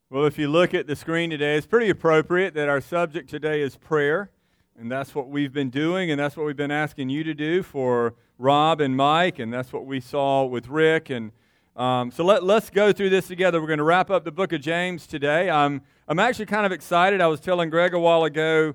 Well, if you look at the screen today, it's pretty appropriate that our subject today is prayer. And that's what we've been doing, and that's what we've been asking you to do for Rob and Mike, and that's what we saw with Rick. And so let's go through this together. We're going to wrap up the book of James today. I'm actually kind of excited. I was telling Greg a while ago,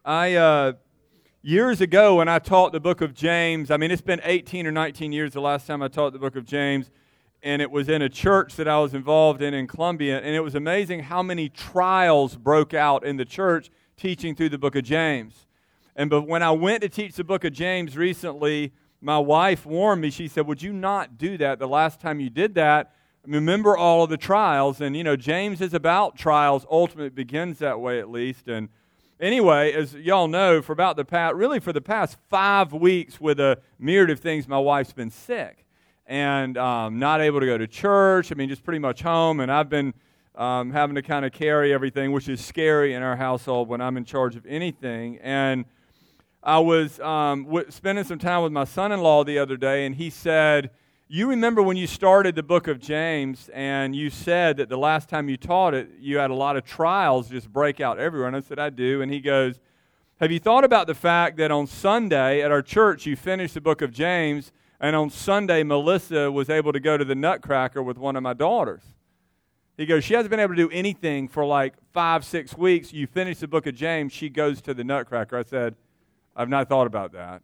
years ago when I taught the book of James, it's been 18 or 19 years the last time I taught the book of James, and it was in a church that I was involved in Columbia, and it was amazing how many trials broke out in the church teaching through the book of James. But when I went to teach the book of James recently, my wife warned me. She said, would you not do that the last time you did that? Remember all of the trials. And, James is about trials. Ultimately, it begins that way at least. And anyway, as y'all know, for the past 5 weeks with a myriad of things, my wife's been sick and not able to go to church. Just pretty much home. And I've been having to kind of carry everything, which is scary in our household when I'm in charge of anything. And I was spending some time with my son-in-law the other day, and he said, you remember when you started the book of James, and you said that the last time you taught it, you had a lot of trials just break out everywhere. And I said, I do. And he goes, have you thought about the fact that on Sunday at our church, you finished the book of James, and on Sunday, Melissa was able to go to the Nutcracker with one of my daughters? He goes, she hasn't been able to do anything for like 5-6 weeks. You finish the book of James, she goes to the Nutcracker. I said, I've not thought about that.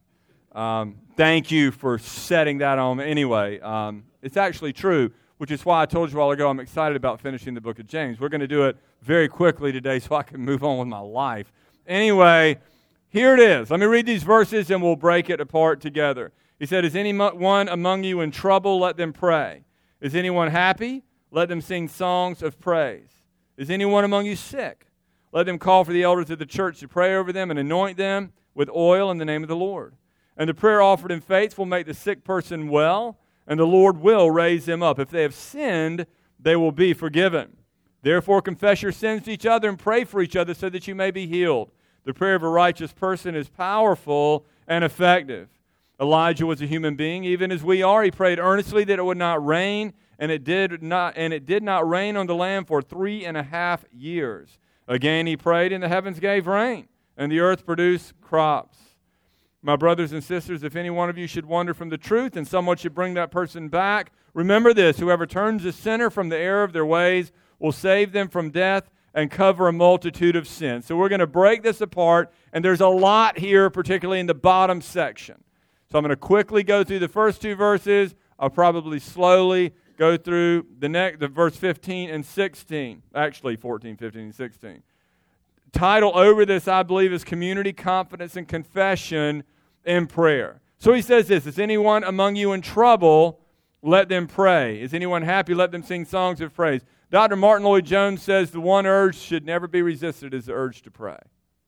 Thank you for setting that on. Anyway, it's actually true, which is why I told you a while ago I'm excited about finishing the book of James. We're going to do it very quickly today so I can move on with my life. Anyway, here it is. Let me read these verses and we'll break it apart together. He said, is anyone among you in trouble? Let them pray. Is anyone happy? Let them sing songs of praise. Is anyone among you sick? Let them call for the elders of the church to pray over them and anoint them with oil in the name of the Lord. And the prayer offered in faith will make the sick person well, and the Lord will raise them up. If they have sinned, they will be forgiven. Therefore confess your sins to each other and pray for each other so that you may be healed. The prayer of a righteous person is powerful and effective. Elijah was a human being, even as we are. He prayed earnestly that it would not rain, and it did not rain on the land for 3.5 years. Again he prayed, and the heavens gave rain, and the earth produced crops. My brothers and sisters, if any one of you should wander from the truth and someone should bring that person back, remember this, whoever turns a sinner from the error of their ways will save them from death and cover a multitude of sins. So we're going to break this apart, and there's a lot here, particularly in the bottom section. So I'm going to quickly go through the first 2 verses. I'll probably slowly go through the verse 15 and 16. Actually, 14, 15, and 16. Title over this, I believe, is Community, Confidence, and Confession in Prayer. So he says this, is anyone among you in trouble? Let them pray. Is anyone happy? Let them sing songs of praise. Dr. Martin Lloyd-Jones says the one urge should never be resisted is the urge to pray.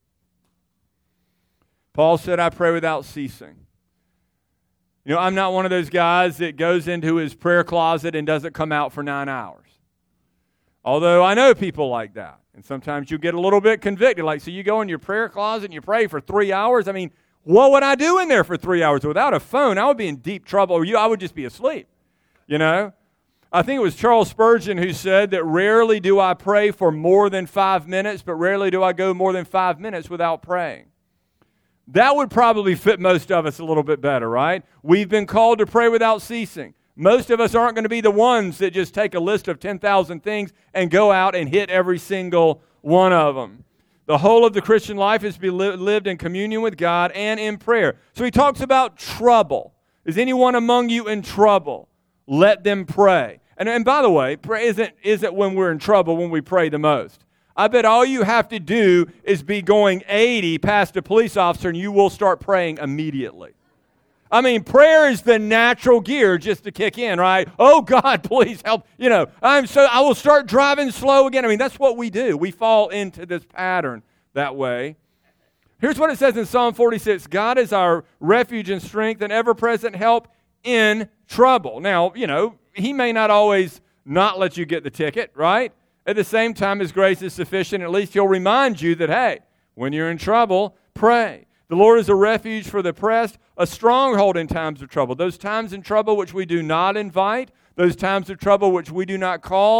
Paul said, I pray without ceasing. I'm not one of those guys that goes into his prayer closet and doesn't come out for 9 hours. Although I know people like that. And sometimes you get a little bit convicted. Like, so you go in your prayer closet and you pray for 3 hours? What would I do in there for 3 hours? Without a phone, I would be in deep trouble. Or I would just be asleep. I think it was Charles Spurgeon who said that rarely do I pray for more than 5 minutes, but rarely do I go more than 5 minutes without praying. That would probably fit most of us a little bit better, right? We've been called to pray without ceasing. Most of us aren't going to be the ones that just take a list of 10,000 things and go out and hit every single one of them. The whole of the Christian life is to be lived in communion with God and in prayer. So he talks about trouble. Is anyone among you in trouble? Let them pray. And by the way, prayer isn't when we're in trouble when we pray the most. I bet all you have to do is be going 80 past a police officer and you will start praying immediately. Prayer is the natural gear just to kick in, right? Oh, God, please help. I will start driving slow again. That's what we do. We fall into this pattern that way. Here's what it says in Psalm 46. God is our refuge and strength and ever-present help in trouble. Now, he may not always not let you get the ticket, right? At the same time, his grace is sufficient. At least he'll remind you that, hey, when you're in trouble, pray. The Lord is a refuge for the oppressed, a stronghold in times of trouble. Those times in trouble which we do not invite, those times of trouble which we do not cause,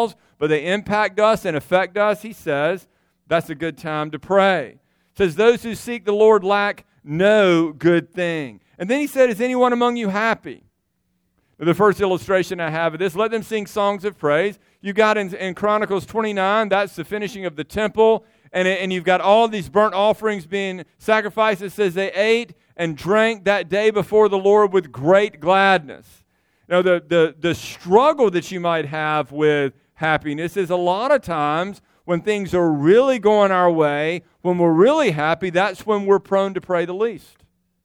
but they impact us and affect us, he says, that's a good time to pray. It says, those who seek the Lord lack no good thing. And then he said, is anyone among you happy? The first illustration I have of this, let them sing songs of praise. You got in Chronicles 29, that's the finishing of the temple, and you've got all these burnt offerings being sacrificed. It says they ate and drank that day before the Lord with great gladness. Now, the struggle that you might have with happiness is a lot of times when things are really going our way, when we're really happy, that's when we're prone to pray the least.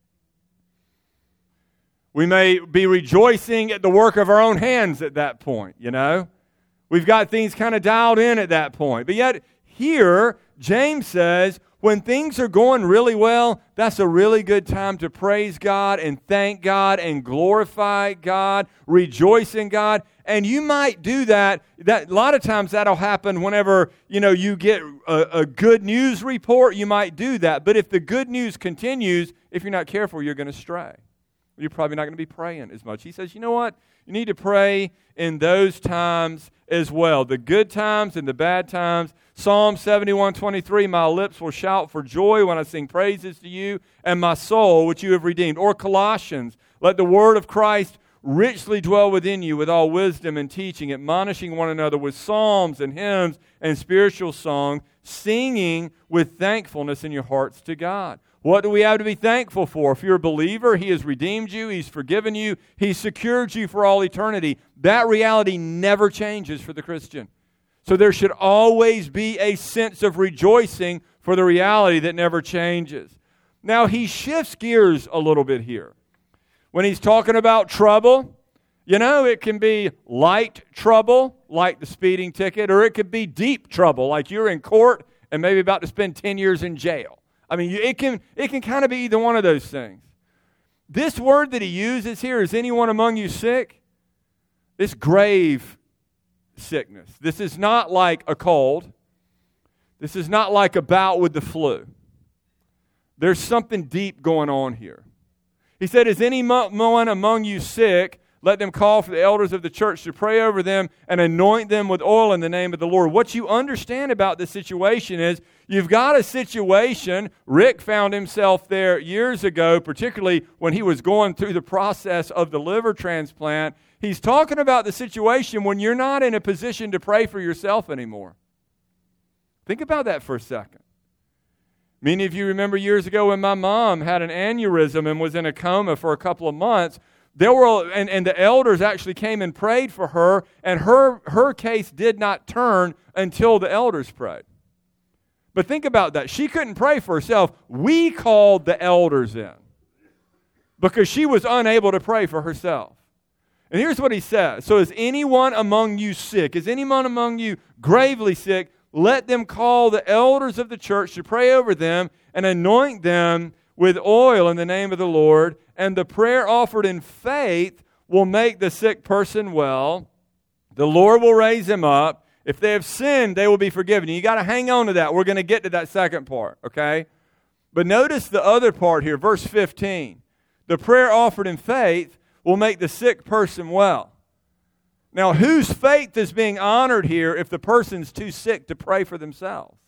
We may be rejoicing at the work of our own hands at that point, you know. We've got things kind of dialed in at that point. But yet here, James says, when things are going really well, that's a really good time to praise God and thank God and glorify God, rejoice in God. And you might do that. A lot of times that'll happen whenever, you get a good news report. You might do that. But if the good news continues, if you're not careful, you're going to stray. You're probably not going to be praying as much. He says, you know what? You need to pray in those times as well. The good times and the bad times. Psalm 71:23, my lips will shout for joy when I sing praises to you, and my soul, which you have redeemed. Or Colossians, let the word of Christ richly dwell within you with all wisdom and teaching, admonishing one another with psalms and hymns and spiritual song, singing with thankfulness in your hearts to God. What do we have to be thankful for? If you're a believer, He has redeemed you, He's forgiven you, He's secured you for all eternity. That reality never changes for the Christian. So there should always be a sense of rejoicing for the reality that never changes. Now, he shifts gears a little bit here. When he's talking about trouble, it can be light trouble, like the speeding ticket, or it could be deep trouble, like you're in court and maybe about to spend 10 years in jail. I mean, it can kind of be either one of those things. This word that he uses here, is anyone among you sick? This grave sickness. This is not like a cold. This is not like a bout with the flu. There's something deep going on here. He said, is anyone among you sick? Let them call for the elders of the church to pray over them and anoint them with oil in the name of the Lord. What you understand about this situation is you've got a situation. Rick found himself there years ago, particularly when he was going through the process of the liver transplant. He's talking about the situation when you're not in a position to pray for yourself anymore. Think about that for a second. Many of you remember years ago when my mom had an aneurysm and was in a coma for a couple of months. There were, and the elders actually came and prayed for her, and her case did not turn until the elders prayed. But think about that. She couldn't pray for herself. We called the elders in because she was unable to pray for herself. And here's what he says. So is anyone among you sick? Is anyone among you gravely sick? Let them call the elders of the church to pray over them and anoint them with oil in the name of the Lord, and the prayer offered in faith will make the sick person well. The Lord will raise him up. If they have sinned, they will be forgiven. You got to hang on to that. We're going to get to that second part, okay? But notice the other part here, verse 15. The prayer offered in faith will make the sick person well. Now, whose faith is being honored here if the person's too sick to pray for themselves?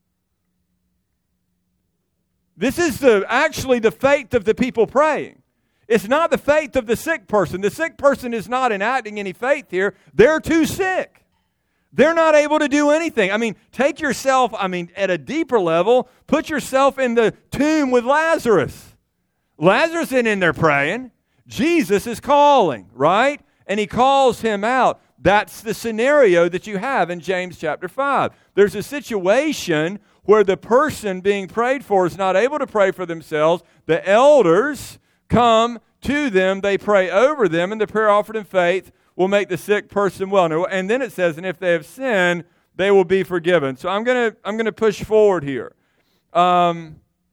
This is actually the faith of the people praying. It's not the faith of the sick person. The sick person is not enacting any faith here. They're too sick. They're not able to do anything. I mean, take yourself, at a deeper level, put yourself in the tomb with Lazarus. Lazarus isn't in there praying. Jesus is calling, right? And he calls him out. That's the scenario that you have in James chapter 5. There's a situation where the person being prayed for is not able to pray for themselves. The elders come to them, they pray over them, and the prayer offered in faith will make the sick person well. And then it says, and if they have sinned, they will be forgiven. So I'm gonna push forward here. So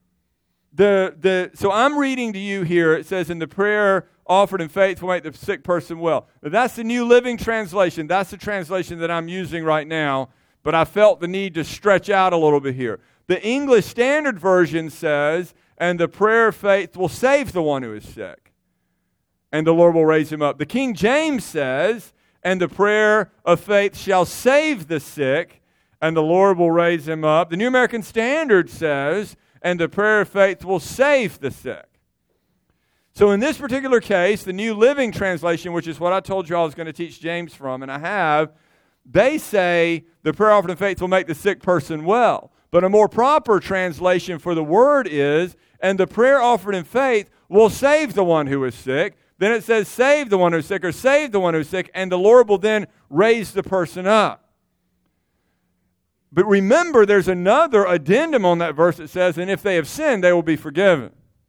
I'm reading to you here. It says, and the prayer offered in faith will make the sick person well. Now, that's the New Living Translation. That's the translation that I'm using right now. But I felt the need to stretch out a little bit here. The English Standard Version says, and the prayer of faith will save the one who is sick, and the Lord will raise him up. The King James says, and the prayer of faith shall save the sick, and the Lord will raise him up. The New American Standard says, and the prayer of faith will save the sick. So in this particular case, the New Living Translation, which is what I told you I was going to teach James from, and I have, they say the prayer offered in faith will make the sick person well. But a more proper translation for the word is, and the prayer offered in faith will save the one who is sick. Then it says, save the one who's sick, or save the one who's sick, and the Lord will then raise the person up. But remember, there's another addendum on that verse that says, and if they have sinned, they will be forgiven.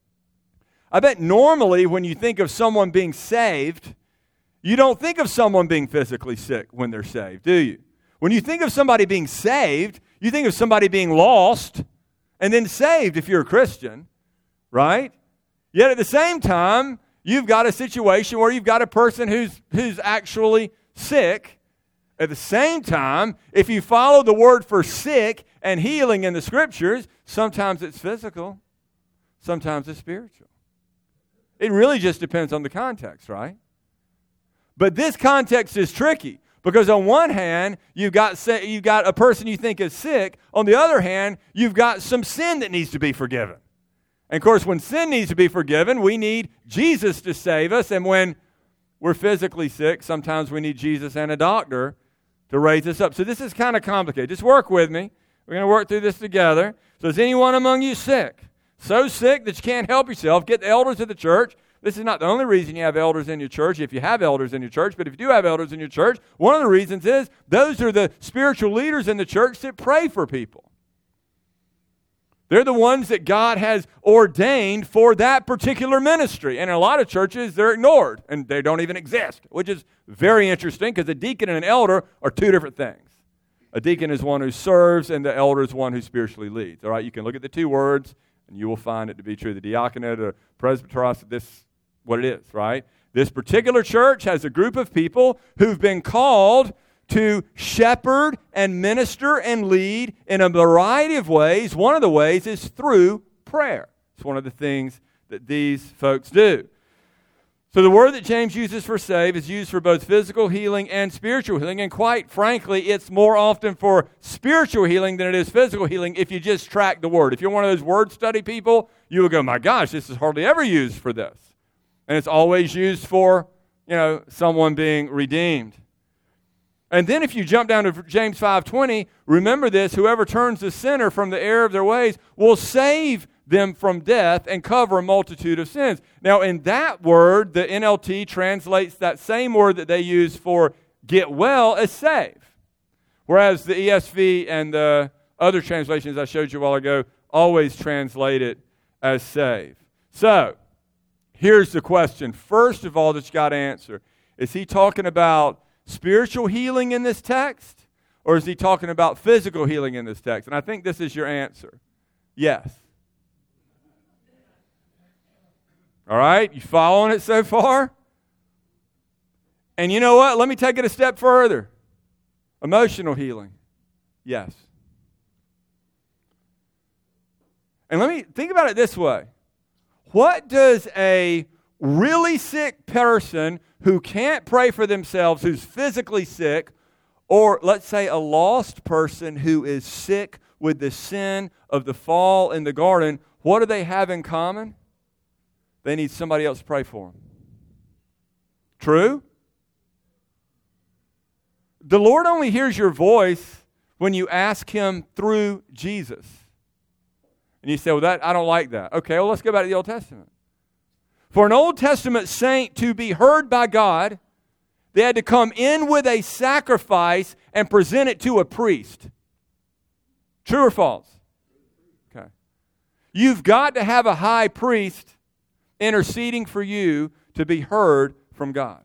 I bet normally when you think of someone being saved, you don't think of someone being physically sick when they're saved, do you? When you think of somebody being saved, you think of somebody being lost and then saved if you're a Christian, right? Yet at the same time, you've got a situation where you've got a person who's actually sick. At the same time, if you follow the word for sick and healing in the Scriptures, sometimes it's physical, sometimes it's spiritual. It really just depends on the context, right? But this context is tricky because on one hand, you've got a person you think is sick. On the other hand, you've got some sin that needs to be forgiven. And of course, when sin needs to be forgiven, we need Jesus to save us. And when we're physically sick, sometimes we need Jesus and a doctor to raise us up. So this is kind of complicated. Just work with me. We're going to work through this together. So is anyone among you sick? So sick that you can't help yourself? Get the elders of the church. This is not the only reason you have elders in your church, if you have elders in your church, but if you do have elders in your church, one of the reasons is those are the spiritual leaders in the church that pray for people. They're the ones that God has ordained for that particular ministry. And in a lot of churches, they're ignored, and they don't even exist, which is very interesting because a deacon and an elder are two different things. A deacon is one who serves, and the elder is one who spiritually leads. All right, you can look at the two words, and you will find it to be true. The diaconate or presbyteros, this what it is, right? This particular church has a group of people who've been called to shepherd and minister and lead in a variety of ways. One of the ways is through prayer. It's one of the things that these folks do. So the word that James uses for save is used for both physical healing and spiritual healing, and quite frankly, it's more often for spiritual healing than it is physical healing if you just track the word. If you're one of those word study people, you will go, my gosh, this is hardly ever used for this. And it's always used for, someone being redeemed. And then if you jump down to James 5:20, remember this, whoever turns the sinner from the error of their ways will save them from death and cover a multitude of sins. Now, in that word, the NLT translates that same word that they use for get well as save. Whereas the ESV and the other translations I showed you a while ago always translate it as save. So, here's the question. First of all, that you got to answer. Is he talking about spiritual healing in this text? Or is he talking about physical healing in this text? And I think this is your answer. Yes. All right? You following it so far? And you know what? Let me take it a step further. Emotional healing. Yes. And let me think about it this way. What does a really sick person who can't pray for themselves, who's physically sick, or let's say a lost person who is sick with the sin of the fall in the garden, what do they have in common? They need somebody else to pray for them. True? The Lord only hears your voice when you ask Him through Jesus. And you say, well, I don't like that. Okay, well, let's go back to the Old Testament. For an Old Testament saint to be heard by God, they had to come in with a sacrifice and present it to a priest. True or false? Okay. You've got to have a high priest interceding for you to be heard from God.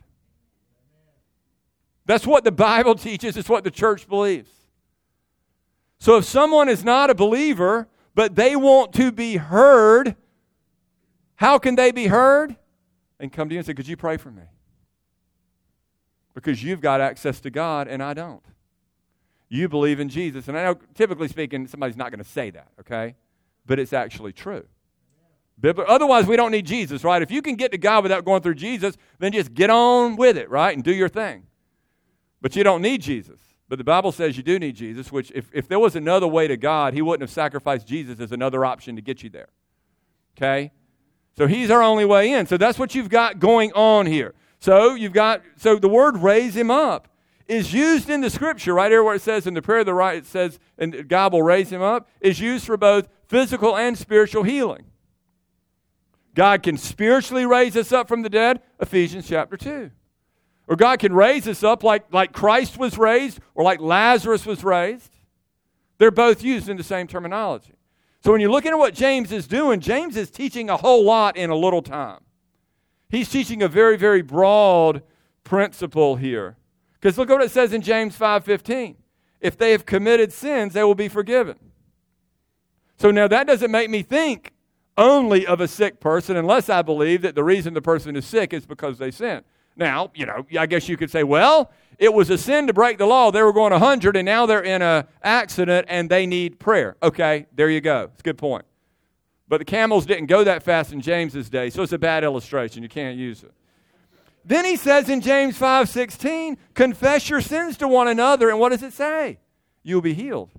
That's what the Bible teaches. It's what the church believes. So if someone is not a believer, but they want to be heard, how can they be heard? They can come to you and say, could you pray for me? Because you've got access to God and I don't. You believe in Jesus. And I know, typically speaking, somebody's not going to say that, okay? But it's actually true. Otherwise, we don't need Jesus, right? If you can get to God without going through Jesus, then just get on with it, right? And do your thing. But you don't need Jesus. But the Bible says you do need Jesus, which if there was another way to God, he wouldn't have sacrificed Jesus as another option to get you there. Okay? So he's our only way in. So that's what you've got going on here. So the word raise him up is used in the scripture right here where it says in the prayer of the right, it says, and God will raise him up, is used for both physical and spiritual healing. God can spiritually raise us up from the dead, Ephesians chapter 2. Or God can raise us up like Christ was raised or like Lazarus was raised. They're both used in the same terminology. So when you're looking at what James is doing, James is teaching a whole lot in a little time. He's teaching a very, very broad principle here. Because look what it says in James 5:15. If they have committed sins, they will be forgiven. So now that doesn't make me think only of a sick person unless I believe that the reason the person is sick is because they sinned. Now, I guess you could say, well, it was a sin to break the law. They were going 100 and now they're in an accident and they need prayer. Okay, there you go. It's a good point. But the camels didn't go that fast in James's day, so it's a bad illustration. You can't use it. Then he says in James 5:16, confess your sins to one another. And what does it say? You'll be healed.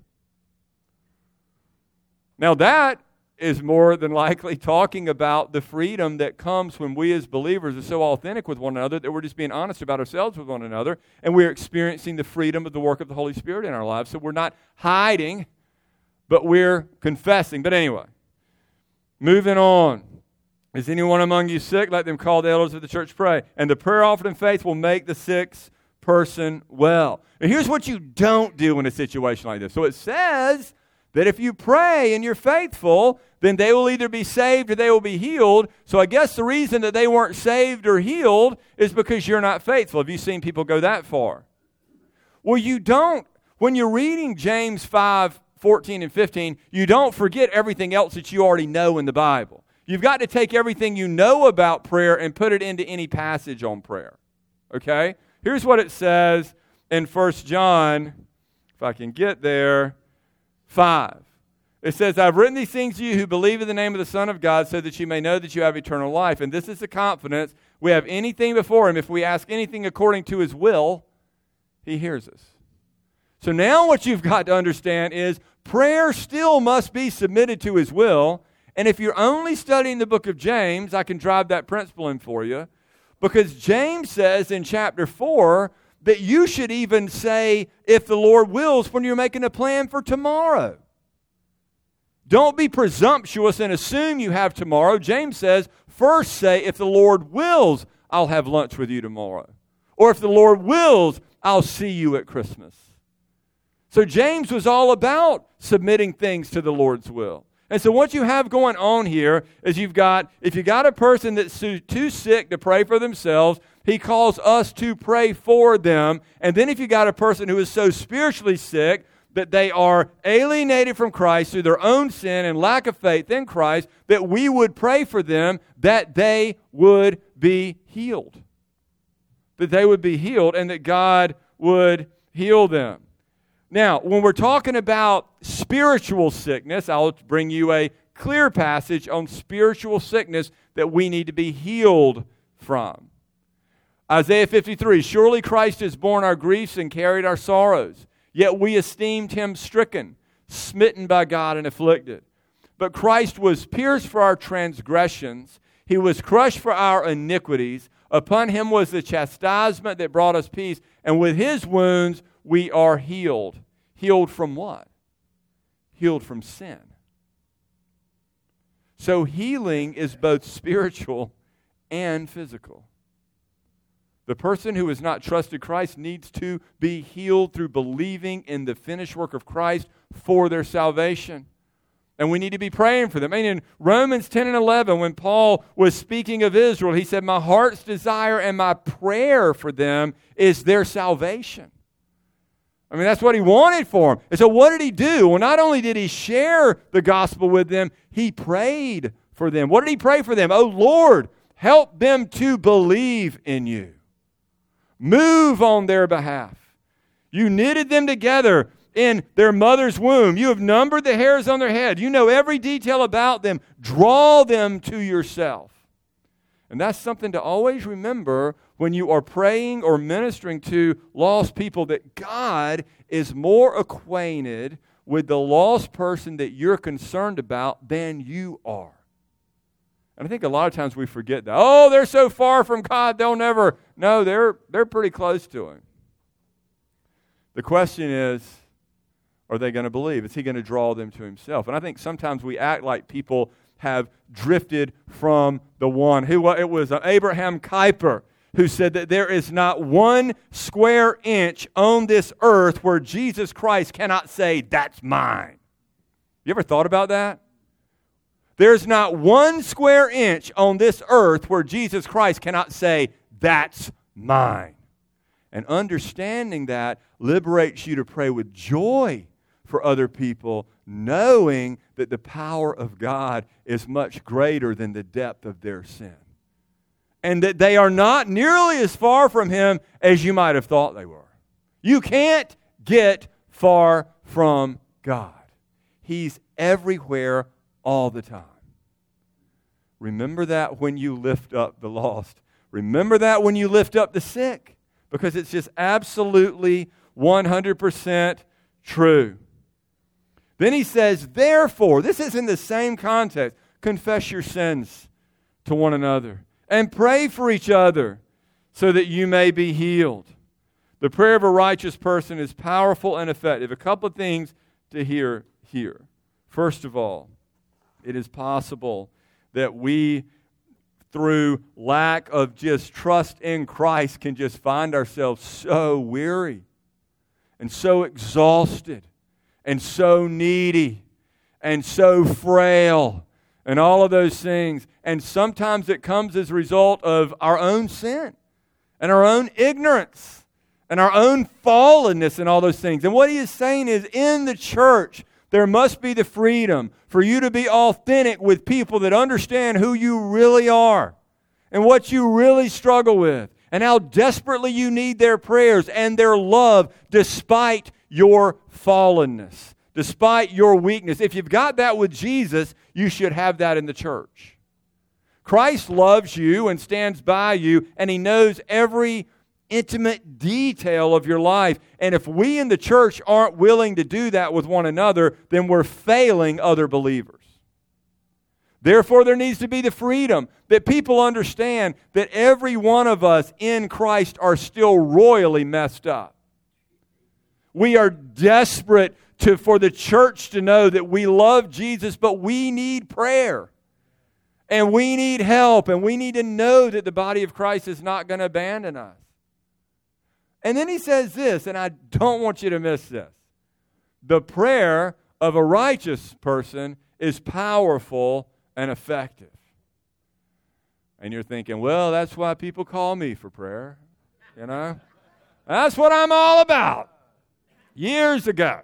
Now that is more than likely talking about the freedom that comes when we as believers are so authentic with one another that we're just being honest about ourselves with one another, and we're experiencing the freedom of the work of the Holy Spirit in our lives. So we're not hiding, but we're confessing. But anyway, moving on. Is anyone among you sick? Let them call the elders of the church, pray. And the prayer offered in faith will make the sick person well. And here's what you don't do in a situation like this. So it says that if you pray and you're faithful, then they will either be saved or they will be healed. So I guess the reason that they weren't saved or healed is because you're not faithful. Have you seen people go that far? Well, you don't. When you're reading James 5:14 and 15, you don't forget everything else that you already know in the Bible. You've got to take everything you know about prayer and put it into any passage on prayer. Okay? Here's what it says in 1 John, if I can get there, 5. It says, I've written these things to you who believe in the name of the Son of God so that you may know that you have eternal life. And this is the confidence. We have anything before him. If we ask anything according to his will, he hears us. So now what you've got to understand is prayer still must be submitted to his will. And if you're only studying the book of James, I can drive that principle in for you. Because James says in chapter 4 that you should even say, if the Lord wills, when you're making a plan for tomorrow. Don't be presumptuous and assume you have tomorrow. James says, first say, if the Lord wills, I'll have lunch with you tomorrow. Or if the Lord wills, I'll see you at Christmas. So James was all about submitting things to the Lord's will. And so what you have going on here is if you got a person that's too sick to pray for themselves, he calls us to pray for them. And then if you got a person who is so spiritually sick that they are alienated from Christ through their own sin and lack of faith in Christ, that we would pray for them that they would be healed. That they would be healed and that God would heal them. Now, when we're talking about spiritual sickness, I'll bring you a clear passage on spiritual sickness that we need to be healed from. Isaiah 53, surely Christ has borne our griefs and carried our sorrows, yet we esteemed him stricken, smitten by God and afflicted. But Christ was pierced for our transgressions, he was crushed for our iniquities, upon him was the chastisement that brought us peace, and with his wounds we are healed. Healed from what? Healed from sin. So healing is both spiritual and physical. The person who has not trusted Christ needs to be healed through believing in the finished work of Christ for their salvation. And we need to be praying for them. And in Romans 10 and 11, when Paul was speaking of Israel, he said, my heart's desire and my prayer for them is their salvation. I mean, that's what he wanted for them. And so what did he do? Well, not only did he share the gospel with them, he prayed for them. What did he pray for them? Oh, Lord, help them to believe in you. Move on their behalf. You knitted them together in their mother's womb. You have numbered the hairs on their head. You know every detail about them. Draw them to yourself. And that's something to always remember when you are praying or ministering to lost people, that God is more acquainted with the lost person that you're concerned about than you are. And I think a lot of times we forget that. Oh, they're so far from God, they'll never. No, they're pretty close to Him. The question is, are they going to believe? Is He going to draw them to Himself? And I think sometimes we act like people have drifted from the one. It was Abraham Kuyper who said that there is not 1 square inch on this earth where Jesus Christ cannot say, "That's mine." You ever thought about that? There's not 1 square inch on this earth where Jesus Christ cannot say, "That's mine." And understanding that liberates you to pray with joy for other people, knowing that the power of God is much greater than the depth of their sin. And that they are not nearly as far from Him as you might have thought they were. You can't get far from God. He's everywhere all the time. Remember that when you lift up the lost. Remember that when you lift up the sick, because it's just absolutely 100% true. Then he says, therefore, this is in the same context, confess your sins to one another and pray for each other so that you may be healed. The prayer of a righteous person is powerful and effective. A couple of things to hear here. First of all, it is possible that we, through lack of just trust in Christ, can just find ourselves so weary and so exhausted and so needy and so frail and all of those things. And sometimes it comes as a result of our own sin and our own ignorance and our own fallenness and all those things. And what he is saying is, in the church, there must be the freedom for you to be authentic with people that understand who you really are and what you really struggle with and how desperately you need their prayers and their love despite your fallenness, despite your weakness. If you've got that with Jesus, you should have that in the church. Christ loves you and stands by you, and He knows every intimate detail of your life. And if we in the church aren't willing to do that with one another, then we're failing other believers. Therefore, there needs to be the freedom that people understand that every one of us in Christ are still royally messed up. We are desperate for the church to know that we love Jesus, but we need prayer. And we need help. And we need to know that the body of Christ is not going to abandon us. And then he says this, and I don't want you to miss this. The prayer of a righteous person is powerful and effective. And you're thinking, well, that's why people call me for prayer. You know? That's what I'm all about. Years ago,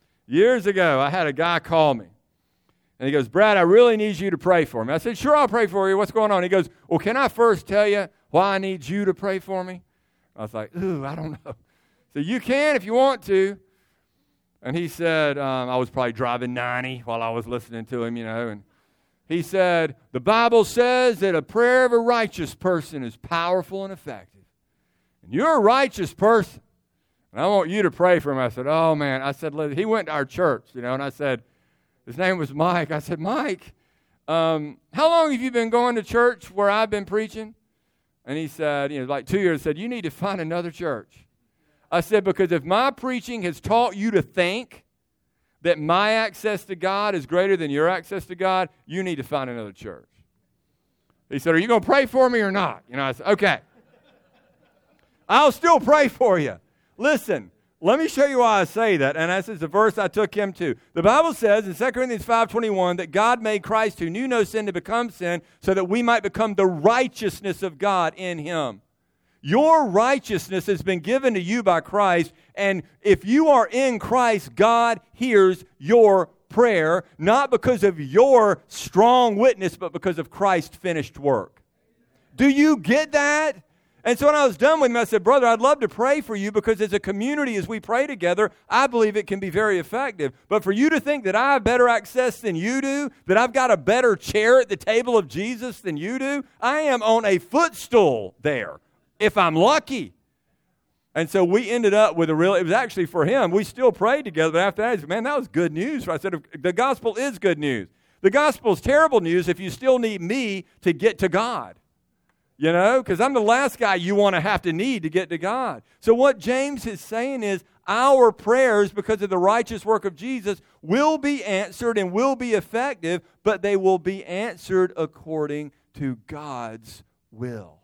I had a guy call me. And he goes, Brad, I really need you to pray for me. I said, sure, I'll pray for you. What's going on? He goes, well, can I first tell you why I need you to pray for me? I was like, ooh, I don't know. So you can if you want to. And he said, I was probably driving 90 while I was listening to him, and he said, the Bible says that a prayer of a righteous person is powerful and effective. And you're a righteous person. And I want you to pray for him. I said, oh, man. I said, he went to our church, and I said, his name was Mike. I said, Mike, how long have you been going to church where I've been preaching? And he said, like 2 years, said, you need to find another church. I said, because if my preaching has taught you to think that my access to God is greater than your access to God, you need to find another church. He said, are you going to pray for me or not? I said, okay. I'll still pray for you. Listen, let me show you why I say that, and this is the verse I took him to. The Bible says in 2 Corinthians 5:21 that God made Christ, who knew no sin, to become sin so that we might become the righteousness of God in Him. Your righteousness has been given to you by Christ, and if you are in Christ, God hears your prayer, not because of your strong witness, but because of Christ's finished work. Do you get that? And so when I was done with him, I said, brother, I'd love to pray for you because as a community, as we pray together, I believe it can be very effective. But for you to think that I have better access than you do, that I've got a better chair at the table of Jesus than you do, I am on a footstool there if I'm lucky. And so we ended up with it was actually for him. We still prayed together, but after that, he said, man, that was good news. I said, the gospel is good news. The gospel is terrible news if you still need me to get to God. You know, because I'm the last guy you want to have to need to get to God. So what James is saying is our prayers, because of the righteous work of Jesus, will be answered and will be effective, but they will be answered according to God's will.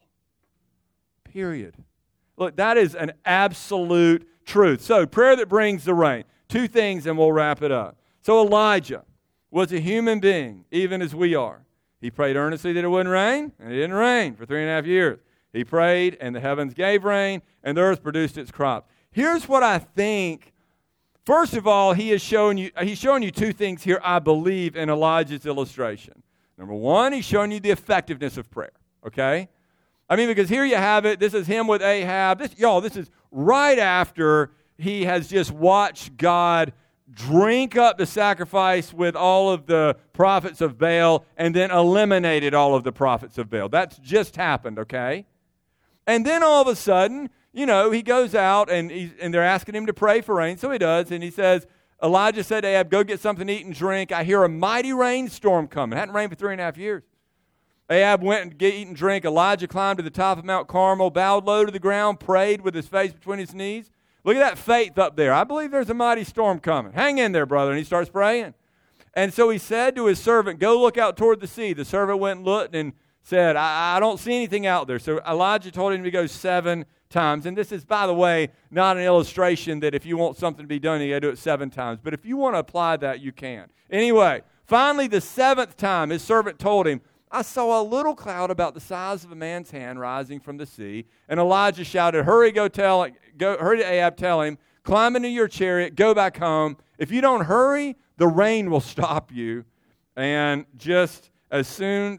Period. Look, that is an absolute truth. So, prayer that brings the rain. Two things and we'll wrap it up. So Elijah was a human being, even as we are. He prayed earnestly that it wouldn't rain, and it didn't rain for 3.5 years. He prayed, and the heavens gave rain, and the earth produced its crops. Here's what I think. First of all, he's showing you two things here, I believe, in Elijah's illustration. Number one, he's showing you the effectiveness of prayer, okay? I mean, because here you have it. This is him with Ahab. This is right after he has just watched God drink up the sacrifice with all of the prophets of Baal and then eliminated all of the prophets of Baal. That's just happened, okay? And then all of a sudden, you know, he goes out and they're asking him to pray for rain, so he does, and he says, Elijah said to Ahab, go get something to eat and drink. I hear a mighty rainstorm coming. It hadn't rained for 3.5 years. Ahab went and eat and drink. Elijah climbed to the top of Mount Carmel, bowed low to the ground, prayed with his face between his knees. Look at that faith up there. I believe there's a mighty storm coming. Hang in there, brother. And he starts praying. And so he said to his servant, go look out toward the sea. The servant went and looked and said, I don't see anything out there. So Elijah told him to go 7 times. And this is, by the way, not an illustration that if you want something to be done, you got to do it 7 times. But if you want to apply that, you can. Anyway, finally the 7th time, his servant told him, I saw a little cloud about the size of a man's hand rising from the sea. And Elijah shouted, hurry to Ahab, tell him, climb into your chariot, go back home. If you don't hurry, the rain will stop you. And just as soon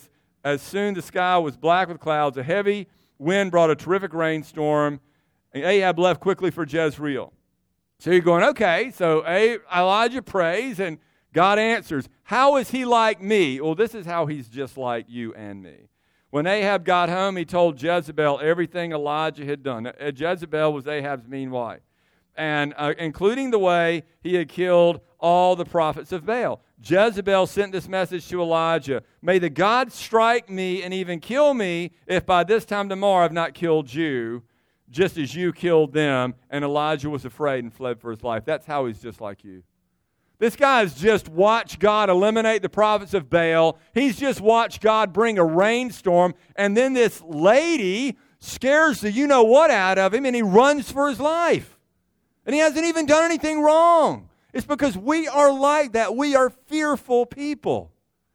the sky was black with clouds, a heavy wind brought a terrific rainstorm, and Ahab left quickly for Jezreel. So you're going, okay, so Elijah prays, and God answers. How is he like me? Well, this is how he's just like you and me. When Ahab got home, he told Jezebel everything Elijah had done. Jezebel was Ahab's mean wife, and including the way he had killed all the prophets of Baal. Jezebel sent this message to Elijah, may the gods strike me and even kill me if by this time tomorrow I've not killed you, just as you killed them. And Elijah was afraid and fled for his life. That's how he's just like you. This guy has just watched God eliminate the prophets of Baal. He's just watched God bring a rainstorm, and then this lady scares the you-know-what out of him, and he runs for his life. And he hasn't even done anything wrong. It's because we are like that. We are fearful people.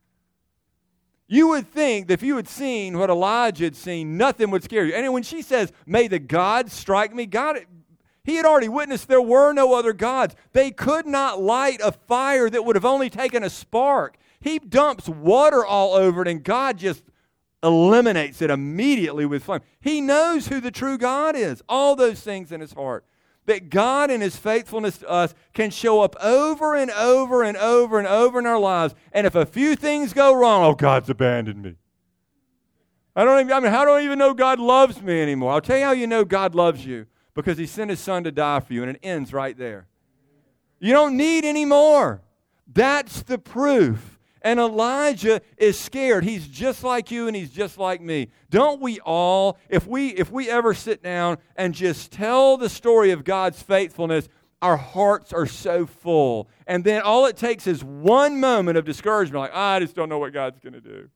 You would think that if you had seen what Elijah had seen, nothing would scare you. And when she says, may the gods strike me, he had already witnessed there were no other gods. They could not light a fire that would have only taken a spark. He dumps water all over it, and God just eliminates it immediately with flame. He knows who the true God is. All those things in his heart. That God in his faithfulness to us can show up over and over and over and over in our lives. And if a few things go wrong, oh, God's abandoned me. How do I even know God loves me anymore? I'll tell you how you know God loves you. Because he sent his son to die for you, and it ends right there. You don't need any more. That's the proof. And Elijah is scared. He's just like you, and he's just like me. Don't we all, if we ever sit down and just tell the story of God's faithfulness, our hearts are so full. And then all it takes is one moment of discouragement, like, I just don't know what God's going to do.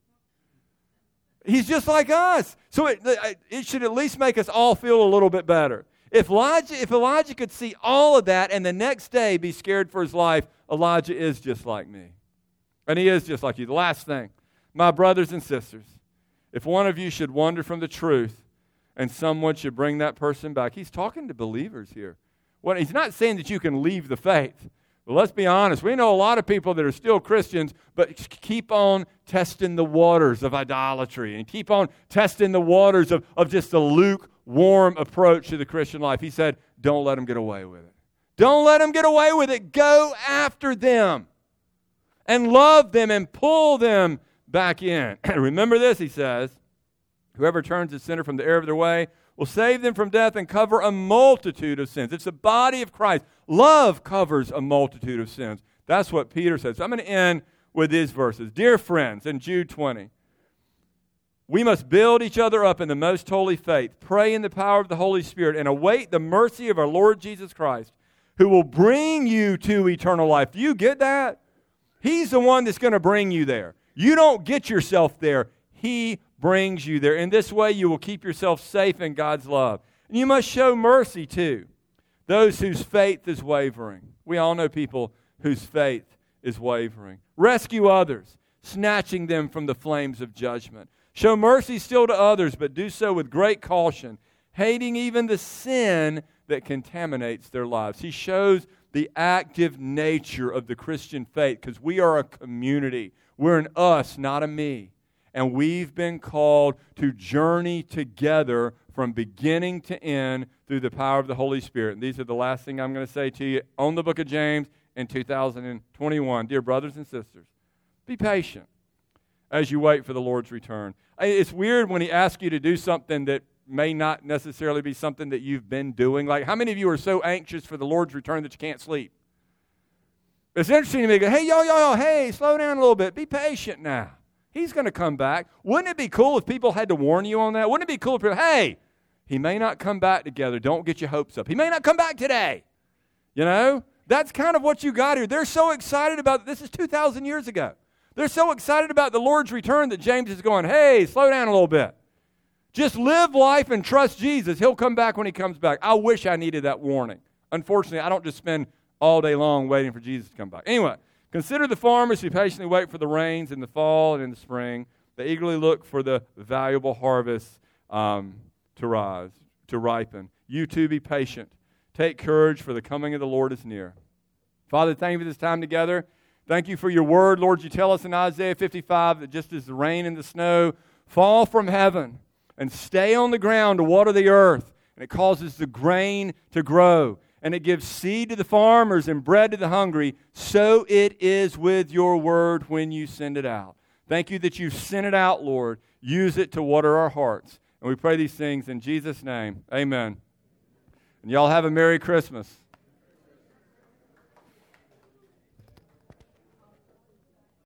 He's just like us. So it should at least make us all feel a little bit better. If Elijah could see all of that and the next day be scared for his life, Elijah is just like me. And he is just like you. The last thing, my brothers and sisters, if one of you should wander from the truth and someone should bring that person back, he's talking to believers here. He's not saying that you can leave the faith. But let's be honest, we know a lot of people that are still Christians, but keep on testing the waters of idolatry and keep on testing the waters of just the lukewarm approach to the Christian life. He said, don't let them get away with it. Don't let them get away with it. Go after them and love them and pull them back in. Remember this, he says, Whoever turns a sinner from the error of their way will save them from death and cover a multitude of sins. It's the body of Christ. Love covers a multitude of sins. That's what Peter says. So I'm going to end with these verses. Dear friends, in Jude 20, we must build each other up in the most holy faith, pray in the power of the Holy Spirit, and await the mercy of our Lord Jesus Christ, who will bring you to eternal life. Do you get that? He's the one that's going to bring you there. You don't get yourself there. He brings you there. In this way, you will keep yourself safe in God's love. And you must show mercy, too, those whose faith is wavering. We all know people whose faith is wavering. Rescue others, snatching them from the flames of judgment. Show mercy still to others, but do so with great caution, hating even the sin that contaminates their lives. He shows the active nature of the Christian faith because we are a community. We're an us, not a me. And we've been called to journey together from beginning to end through the power of the Holy Spirit. And these are the last thing I'm going to say to you on the book of James in 2021. Dear brothers and sisters, be patient as you wait for the Lord's return. It's weird when he asks you to do something that may not necessarily be something that you've been doing. Like, how many of you are so anxious for the Lord's return that you can't sleep? It's interesting to me. Go, hey, y'all, hey, slow down a little bit. Be patient now. He's going to come back. Wouldn't it be cool if people had to warn you on that? Wouldn't it be cool if people, hey, he may not come back together. Don't get your hopes up. He may not come back today. You know? That's kind of what you got here. They're so excited about, this is 2,000 years ago. They're so excited about the Lord's return that James is going, hey, slow down a little bit. Just live life and trust Jesus. He'll come back when he comes back. I wish I needed that warning. Unfortunately, I don't just spend all day long waiting for Jesus to come back. Anyway, consider the farmers who patiently wait for the rains in the fall and in the spring. They eagerly look for the valuable harvest to ripen. You too be patient. Take courage, for the coming of the Lord is near. Father, thank you for this time together. Thank you for your word. Lord, you tell us in Isaiah 55 that just as the rain and the snow fall from heaven and stay on the ground to water the earth, and it causes the grain to grow, and it gives seed to the farmers and bread to the hungry, so it is with your word when you send it out. Thank you that you sent it out, Lord. Use it to water our hearts. And we pray these things in Jesus' name. Amen. And y'all have a Merry Christmas.